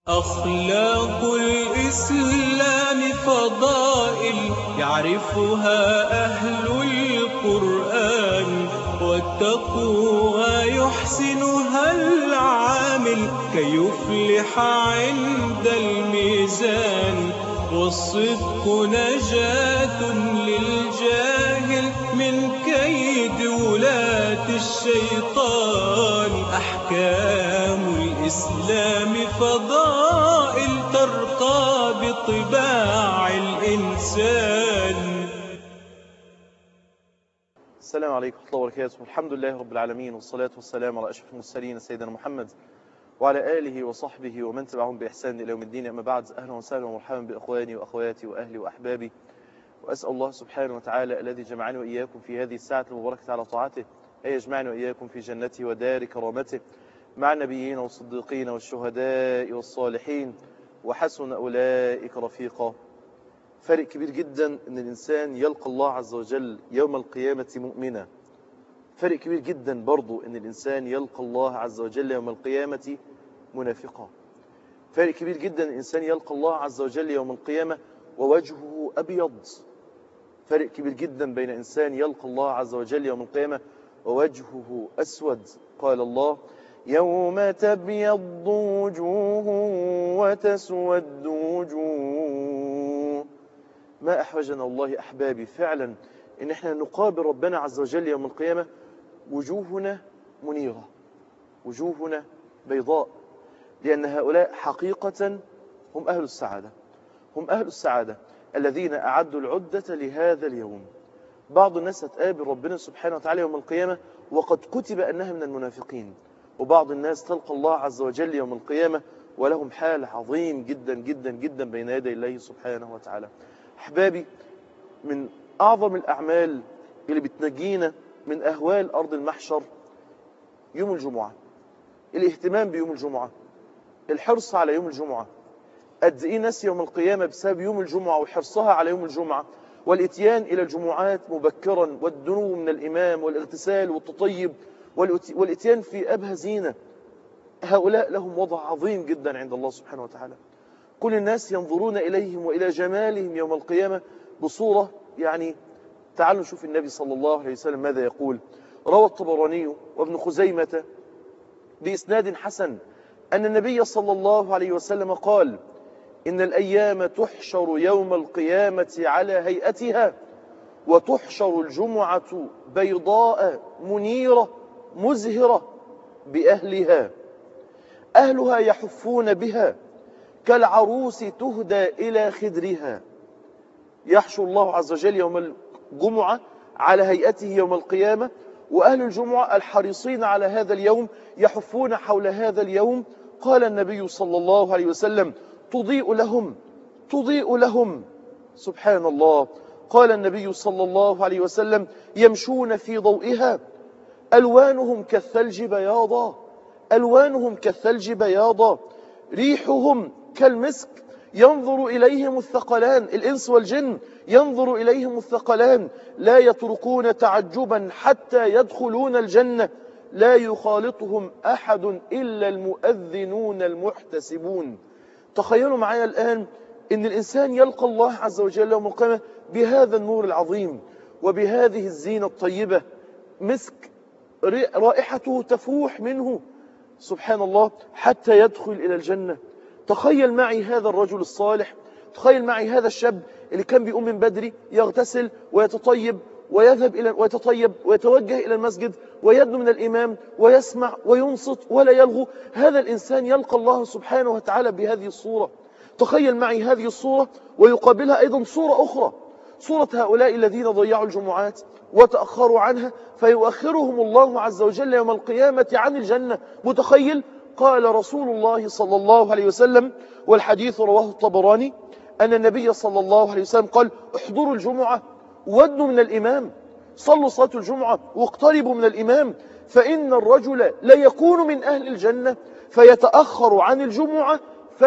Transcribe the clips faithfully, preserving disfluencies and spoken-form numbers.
أخلاق الإسلام فضائل يعرفها أهل القرآن، والتقوى يحسنها العامل كي يفلح عند الميزان. والصدق نجاة للجاهل من كيد ولاة الشيطان. أحكام الإسلام فضائل ترقى بطباع الإنسان. السلام عليكم ورحمة الله وبركاته. الحمد لله رب العالمين، والصلاة والسلام على أشرف المرسلين سيدنا محمد وعلى آله وصحبه ومن تبعهم بإحسان إلى يوم الدين. أما بعد، أهلا وسهلا ومرحبا بإخواني وأخواتي وأهلي وأحبابي، وأسأل الله سبحانه وتعالى الذي جمعني وإياكم في هذه الساعة المباركة على طاعته أن يجمعني وإياكم في جنته ودار كرامته مع النبيين والصديقين والشهداء والصالحين، وحسن أولئك رفيقا. فرق كبير جدا أن الإنسان يلقى الله عز وجل يوم القيامة مؤمنا. فرق كبير جدا برضو أن الإنسان يلقى الله عز وجل يوم القيامة منافقا. فرق كبير جدا أن الإنسان يلقى الله عز وجل يوم القيامة ووجهه أبيض. فرق كبير جدا بين إنسان يلقى الله عز وجل يوم القيامة ووجهه أسود. قال الله: يوم تبيض وجوه وتسود وجوه. ما أحوجنا الله أحبابي فعلا إن احنا نقابل ربنا عز وجل يوم القيامة وجوهنا منيرة، وجوهنا بيضاء، لأن هؤلاء حقيقة هم أهل السعادة. هم أهل السعادة الذين أعدوا العدة لهذا اليوم. بعض الناس هتقابل ربنا سبحانه وتعالى يوم القيامة وقد كتب أنها من المنافقين، وبعض الناس تلقى الله عز وجل يوم القيامة ولهم حال عظيم جدا جدا جدا بين يدي الله سبحانه وتعالى. أحبابي، من أعظم الأعمال اللي بتنجينا من أهوال أرض المحشر يوم الجمعة، الاهتمام بيوم الجمعة، الحرص على يوم الجمعة. قد إيه ناس يوم القيامة بسبب يوم الجمعة وحرصها على يوم الجمعة والإتيان إلى الجمعات مبكرا والدنو من الإمام والاغتسال والتطيب والإتيان في أبهى زينة، هؤلاء لهم وضع عظيم جدا عند الله سبحانه وتعالى. كل الناس ينظرون إليهم وإلى جمالهم يوم القيامة بصورة، يعني تعالوا نشوف النبي صلى الله عليه وسلم ماذا يقول. روى الطبراني وابن خزيمة بإسناد حسن أن النبي صلى الله عليه وسلم قال: إن الأيام تحشر يوم القيامة على هيئتها، وتحشر الجمعة بيضاء منيرة مزهرة بأهلها، أهلها يحفون بها كالعروس تهدى إلى خدرها. يحشر الله عز وجل يوم الجمعة على هيئته يوم القيامة، وأهل الجمعة الحريصين على هذا اليوم يحفون حول هذا اليوم. قال النبي صلى الله عليه وسلم: تضيء لهم تضيء لهم سبحان الله. قال النبي صلى الله عليه وسلم: يمشون في ضوئها ألوانهم كالثلج بياضا ألوانهم كالثلج بياضا ريحهم كالمسك، ينظر إليهم الثقلان، الإنس والجن ينظر إليهم الثقلان، لا يتركون تعجبا حتى يدخلون الجنة، لا يخالطهم أحد إلا المؤذنون المحتسبون. تخيلوا معايا الآن إن الإنسان يلقى الله عز وجل يوم القيامة بهذا النور العظيم وبهذه الزينة الطيبة، مسك رائحته تفوح منه سبحان الله حتى يدخل إلى الجنة. تخيل معي هذا الرجل الصالح، تخيل معي هذا الشاب اللي كان بيقوم من بدري يغتسل ويتطيب ويذهب إلى ويتطيب ويتوجه إلى المسجد ويدنو من الإمام ويسمع وينصت ولا يلغو. هذا الإنسان يلقى الله سبحانه وتعالى بهذه الصورة. تخيل معي هذه الصورة ويقابلها أيضا صورة أخرى، صورة هؤلاء الذين ضيعوا الجمعات وتأخروا عنها، فيؤخرهم الله عز وجل يوم القيامة عن الجنة. متخيل؟ قال رسول الله صلى الله عليه وسلم، والحديث رواه الطبراني، أن النبي صلى الله عليه وسلم قال: احضروا الجمعة وادنوا من الإمام، صلوا صلاة الجمعة واقتربوا من الإمام، فإن الرجل لا يكون من أهل الجنة فيتأخر عن الجمعة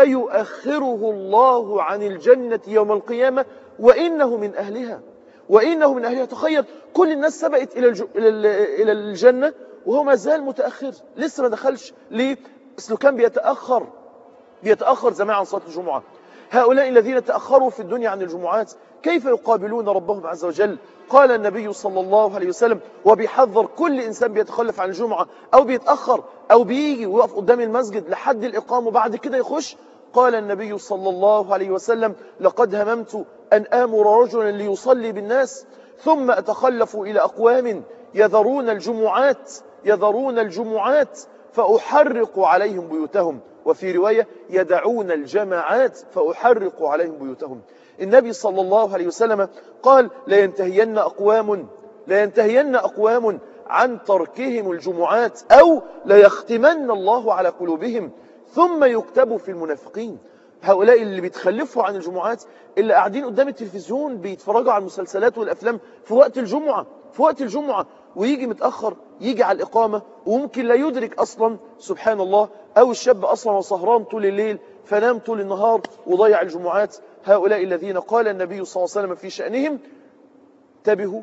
فيؤخره الله عن الجنة يوم القيامة وإنه من أهلها وإنه من أهلها. تخيل، كل الناس سبقت إلى إلى الجنة وهو ما زال متأخر، لسه ما دخلش. ليه؟ أصله كان بيتأخر بيتأخر زمان عن صلاة الجمعة. هؤلاء الذين تأخروا في الدنيا عن الجمعات كيف يقابلون ربهم عز وجل؟ قال النبي صلى الله عليه وسلم وبيحذر كل إنسان بيتخلف عن الجمعة أو بيتأخر أو بيجي ويقف قدام المسجد لحد الإقامة وبعد كده يخش. قال النبي صلى الله عليه وسلم لقد هممت أن آمر رجلا ليصلي بالناس ثم أتخلف إلى أقوام يذرون الجمعات يذرون الجمعات فأحرق عليهم بيوتهم، وفي رواية يدعون الجماعات فأحرق عليهم بيوتهم. النبي صلى الله عليه وسلم قال لا ينتهين أقوام لا ينتهين أقوام عن تركهم الجمعات أو لا يختمن الله على قلوبهم ثم يكتبوا في المنافقين. هؤلاء اللي بيتخلفوا عن الجمعات، اللي قاعدين قدام التلفزيون بيتفرجوا على المسلسلات والأفلام في وقت الجمعة في وقت الجمعة ويجي متأخر، يجي على الإقامة وممكن لا يدرك أصلا، سبحان الله، أو الشاب أصلا وسهران طول الليل فنام طول النهار وضيع الجمعات. هؤلاء الذين قال النبي صلى الله عليه وسلم في شأنهم انتبهوا،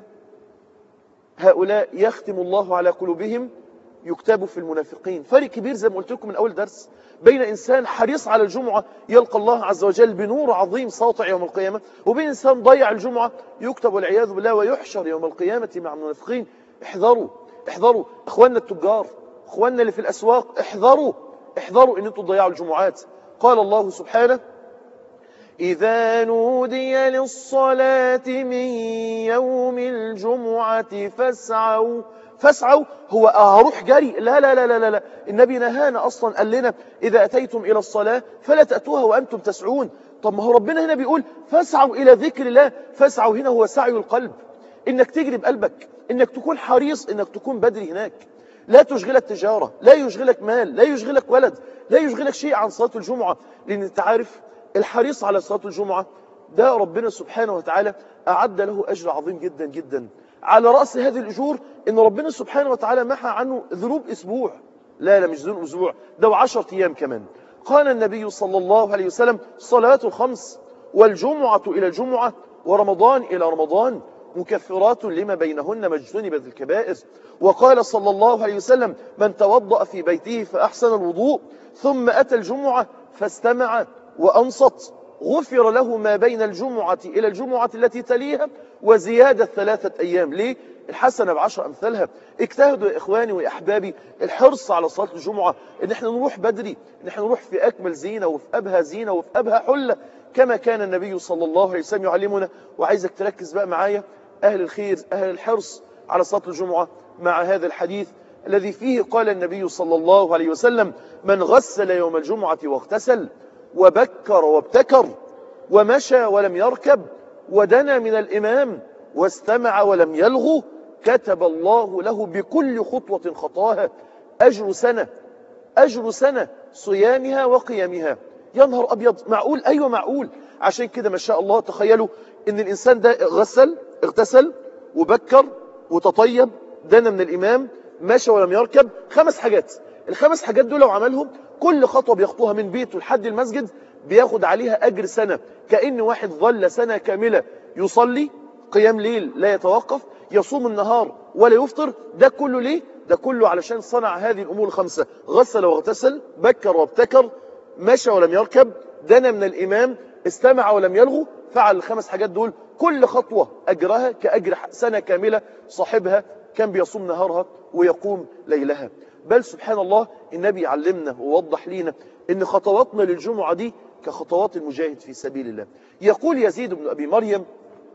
هؤلاء يختم الله على قلوبهم يكتبوا في المنافقين. فرق كبير زي ما قلت لكم من أول درس بين إنسان حريص على الجمعة يلقى الله عز وجل بنور عظيم ساطع يوم القيامة، وبين إنسان ضيع الجمعة يكتب والعياذ بالله ويحشر يوم القيامة مع المنافقين. احذروا احذروا اخواننا التجار، اخواننا اللي في الأسواق، احذروا احذروا ان انتم تضيعوا الجمعات. قال الله سبحانه إذا نودي للصلاة من يوم الجمعة فاسعوا فاسعوا هو هروح جري؟ لا لا لا لا لا النبي نهانا أصلا، قال لنا إذا أتيتم إلى الصلاة فلا تأتوها وأنتم تسعون. طب ما هو ربنا هنا بيقول فاسعوا إلى ذكر الله. فاسعوا هنا هو سعي القلب، إنك تجري بقلبك، إنك تكون حريص، إنك تكون بدري هناك. لا تشغلك تجارة، لا يشغلك مال، لا يشغلك ولد، لا يشغلك شيء عن صلاة الجمعة. لأن أنت عارف الحريص على صلاة الجمعة ده ربنا سبحانه وتعالى أعد له أجر عظيم جدا جدا. على رأس هذه الأجور إن ربنا سبحانه وتعالى محى عنه ذنوب أسبوع. لا لا مش ذنوب أسبوع، ده وعشرة أيام كمان. قال النبي صلى الله عليه وسلم صلاة الخمس والجمعة إلى الجمعة ورمضان إلى رمضان مكفرات لما بينهن ما اجتنبت الكبائر. وقال صلى الله عليه وسلم من توضأ في بيته فأحسن الوضوء ثم أتى الجمعة فاستمع وأنصت غفر له ما بين الجمعة إلى الجمعة التي تليها وزيادة ثلاثة أيام. ليه؟ الحسنة بعشر أمثالها. اجتهدوا يا إخواني وإحبابي الحرص على صلاة الجمعة، إن احنا نروح بدري، إن احنا نروح في أكمل زينة وفي أبهى زينة وفي أبهى حلة كما كان النبي صلى الله عليه وسلم يعلمنا. وعايزك تركز بقى معايا أهل الخير أهل الحرص على صلاة الجمعة مع هذا الحديث الذي فيه قال النبي صلى الله عليه وسلم من غسل يوم الجمعة واغتسل وبكر وابتكر ومشى ولم يركب ودنا من الإمام واستمع ولم يلغو كتب الله له بكل خطوة خطاها أجر سنة أجر سنة صيامها وقيامها. يا نهار أبيض، معقول؟ أيوة معقول. عشان كده ما شاء الله تخيلوا إن الإنسان ده غسل اغتسل وبكر وتطيب دنا من الإمام مشى ولم يركب، خمس حاجات. الخمس حاجات دول لو عملهم كل خطوة بيخطوها من بيته لحد المسجد بياخد عليها أجر سنة، كأن واحد ظل سنة كاملة يصلي قيام ليل لا يتوقف، يصوم النهار ولا يفطر. ده كله ليه؟ ده كله علشان صنع هذه الأمور الخمسة: غسل واغتسل، بكر وابتكر، مشى ولم يركب، دنا من الإمام، استمع ولم يلغو. فعل الخمس حاجات دول، كل خطوة أجرها كأجر سنة كاملة صاحبها كان بيصوم نهارها ويقوم ليلها. بل سبحان الله النبي علمنا ووضح لنا إن خطواتنا للجمعة دي كخطوات المجاهد في سبيل الله. يقول يزيد بن أبي مريم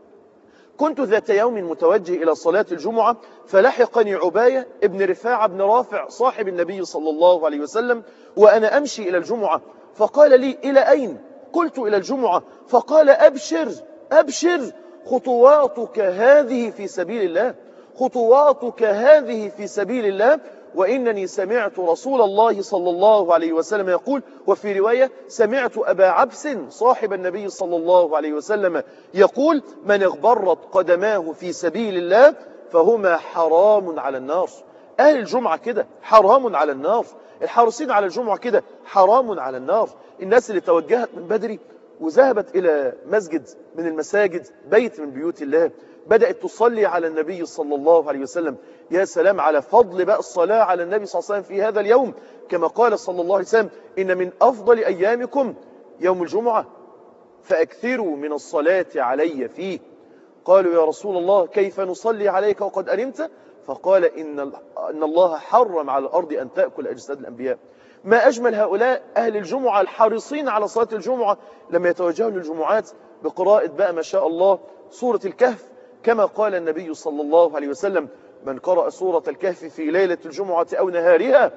كنت ذات يوم متوجه إلى صلاة الجمعة فلحقني عباية ابن رفاعة بن رافع صاحب النبي صلى الله عليه وسلم وأنا أمشي إلى الجمعة فقال لي إلى أين؟ قلت إلى الجمعة. فقال أبشر أبشر خطواتك هذه في سبيل الله خطواتك هذه في سبيل الله وإنني سمعت رسول الله صلى الله عليه وسلم يقول، وفي رواية سمعت أبا عبس صاحب النبي صلى الله عليه وسلم يقول من اغبرت قدماه في سبيل الله فهما حرام على النار. أهل الجمعة كده حرام على النار، الحارسين على الجمعة كده حرام على النار. الناس اللي توجهت من بدري وذهبت إلى مسجد من المساجد، بيت من بيوت الله، بدأت تصلي على النبي صلى الله عليه وسلم. يا سلام على فضل بقى الصلاة على النبي صلى الله عليه وسلم في هذا اليوم، كما قال صلى الله عليه وسلم: إن من أفضل أيامكم يوم الجمعة فأكثروا من الصلاة علي فيه. قالوا: يا رسول الله كيف نصلي عليك وقد ألمت؟ فقال: إن إن الله حرم على الأرض أن تأكل أجساد الأنبياء. ما أجمل هؤلاء أهل الجمعة الحريصين على صلاة الجمعة لما يتوجهوا للجمعات بقراءة بقى ما شاء الله سورة الكهف، كما قال النبي صلى الله عليه وسلم: من قرأ سورة الكهف في ليلة الجمعة أو نهارها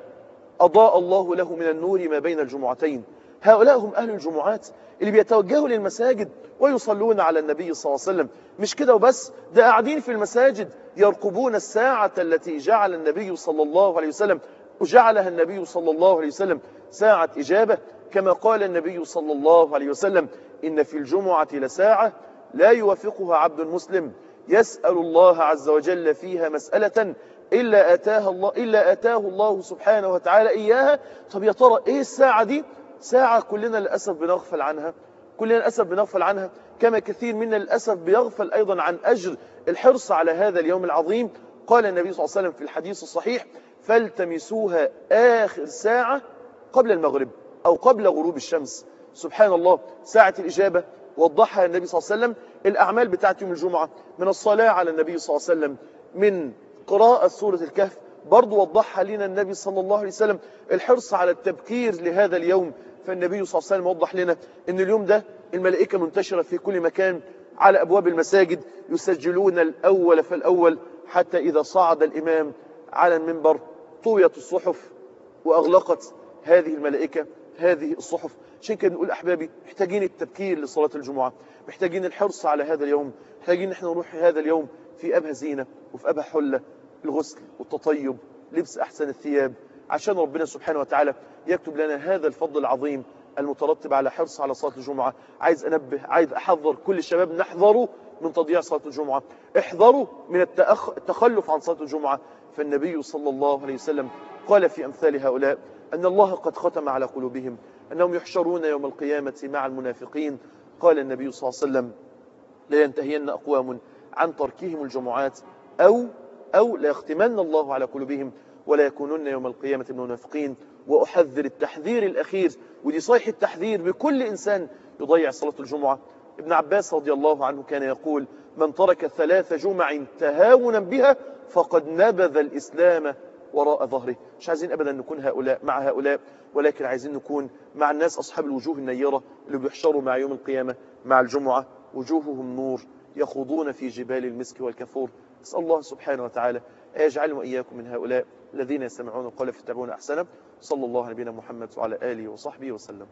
أضاء الله له من النور ما بين الجمعتين. هؤلاء هم أهل الجمعات اللي بيتوجهوا للمساجد ويصلون على النبي صلى الله عليه وسلم. مش كده وبس، ده قاعدين في المساجد يرقبون الساعة التي جعل النبي صلى الله عليه وسلم وجعلها النبي صلى الله عليه وسلم ساعة إجابة، كما قال النبي صلى الله عليه وسلم: إن في الجمعة لساعة لا يوافقها عبد مسلم يسأل الله عز وجل فيها مسألة إلا آتاها الله إلا آتاه الله سبحانه وتعالى إياها. طب يا ترى إيه الساعة دي؟ ساعة كلنا للأسف بنغفل عنها، كلنا للأسف بنغفل عنها، كما كثير منا للأسف بيغفل أيضا عن أجر الحرص على هذا اليوم العظيم. قال النبي صلى الله عليه وسلم في الحديث الصحيح: فالتمسوها آخر ساعة قبل المغرب أو قبل غروب الشمس. سبحان الله، ساعة الإجابة وضحها النبي صلى الله عليه وسلم. الأعمال بتاعت يوم الجمعة من الصلاة على النبي صلى الله عليه وسلم، من قراءة سورة الكهف، برضو وضحها لنا النبي صلى الله عليه وسلم. الحرص على التبكير لهذا اليوم، فالنبي صلى الله عليه وسلم وضح لنا أن اليوم ده الملائكة منتشرة في كل مكان على أبواب المساجد، يسجلون الأول فالأول، حتى إذا صعد الإمام على المنبر طويت الصحف وأغلقت هذه الملائكة هذه الصحف. عشان كده نقول أحبابي، محتاجين التبكير لصلاة الجمعة، محتاجين الحرص على هذا اليوم، محتاجين نحن نروح هذا اليوم في أبهى زينة وفي أبهى حلة، الغسل والتطيب، لبس أحسن الثياب، عشان ربنا سبحانه وتعالى يكتب لنا هذا الفضل العظيم المترتب على حرص على صلاة الجمعة. عايز أنبه، عايز أحذر كل الشباب: نحذروا من تضييع صلاة الجمعة، احذروا من التأخ... التخلف عن صلاة الجمعة. فالنبي صلى الله عليه وسلم قال في أمثال هؤلاء أن الله قد ختم على قلوبهم، أنهم يحشرون يوم القيامة مع المنافقين. قال النبي صلى الله عليه وسلم: لا ينتهين أقوام عن تركهم الجمعات أو أو لا يختمن الله على قلوبهم ولا يكونون يوم القيامة من المنافقين. وأحذر التحذير الأخير، ودي صيحة التحذير بكل إنسان يضيع صلاة الجمعة. ابن عباس رضي الله عنه كان يقول: من ترك ثلاث جمع تهاونا بها فقد نبذ الإسلام وراء ظهره. مش عايزين أبدا نكون هؤلاء مع هؤلاء، ولكن عايزين نكون مع الناس أصحاب الوجوه النيرة اللي بيحشروا مع يوم القيامة مع الجمعة وجوههم نور يخوضون في جبال المسك والكفور. أسأل الله سبحانه وتعالى أن يجعلنا وإياكم من هؤلاء الذين يستمعون القول فيتبعون أحسنه. صلى الله على نبينا محمد وعلى آله وصحبه وسلم.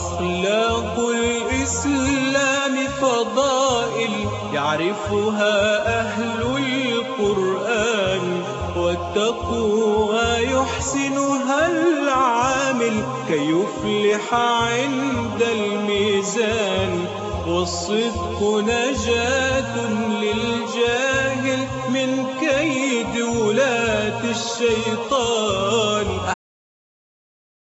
أخلاق الإسلام فضائل يعرفها أهل القرآن، والتقوى يحسنها العامل كي يفلح عند الميزان، والصدق نجاة للجاهل من كيد ولاة الشيطان.